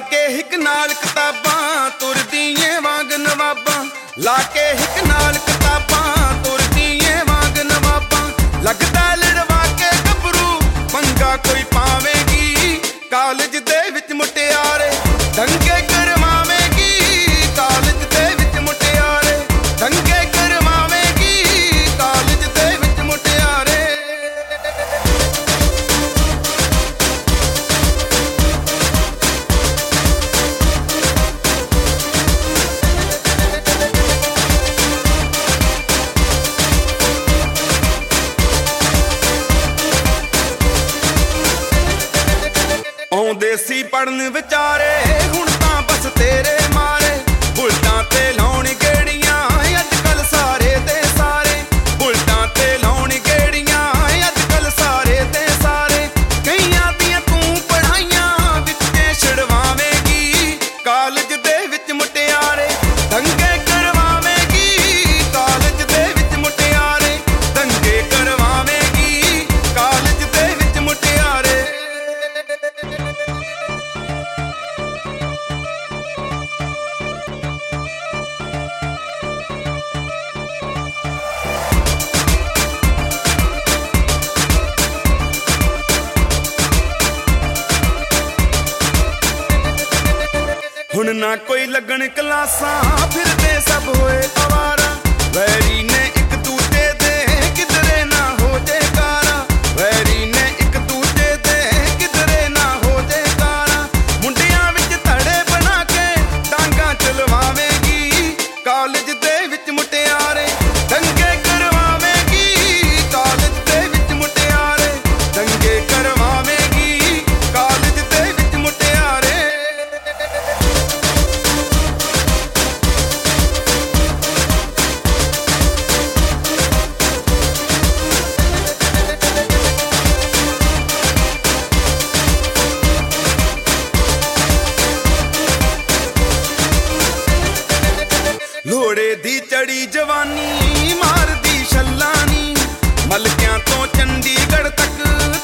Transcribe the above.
के हिक नाल किताबां तुरदीए वांग नवाबां, ला के हिक नाल किताबां तुरदीए वांग नवाबां। लगदा लड़वा के गभरू पंगा कोई पावेगी, कालज दे विच मुटियारे दंगे करवावेगी। कालज दे विच मुटियारे दंगे करवावेगी, कालज दे विच मुटियारे। आउंदे सी पढ़न विचारे हुण तां बस तेरे मारे, बुलटां ते लाउण गेड़ियां अजकल सारे ते सारे। बुलटां ते लाउण गेड़ियां अजकल सारे ते सारे। कईयां दियां तूं पढ़ाइयां विच्चे छड़वावेगी, कालज दे विच मुटियारे दंगे करवावेगी। कालज दे विच मुटियारे दंगे करवावेगी, कालज दे विच मुटियारे। हुण ना कोई लगन क्लासां फिरदे सब होए आवारा। वैरी ने एक दूजे दे किधरे ना हो जयकारा। वैरी ने एक दूजे दे किधरे ना हो जयकारा। मुंडियां विच धड़े बना के डांगा चलवावेगी, कालज दे विच मुटियारे दंगे करवावेगी। कालज दे विच मुटियारे दंगे करवावेगी, कालज दे विच मुटियारे। लोड़े दी चढ़ी जवानी मारदी छल्लानी, मलकियां तो चंडीगढ़ तक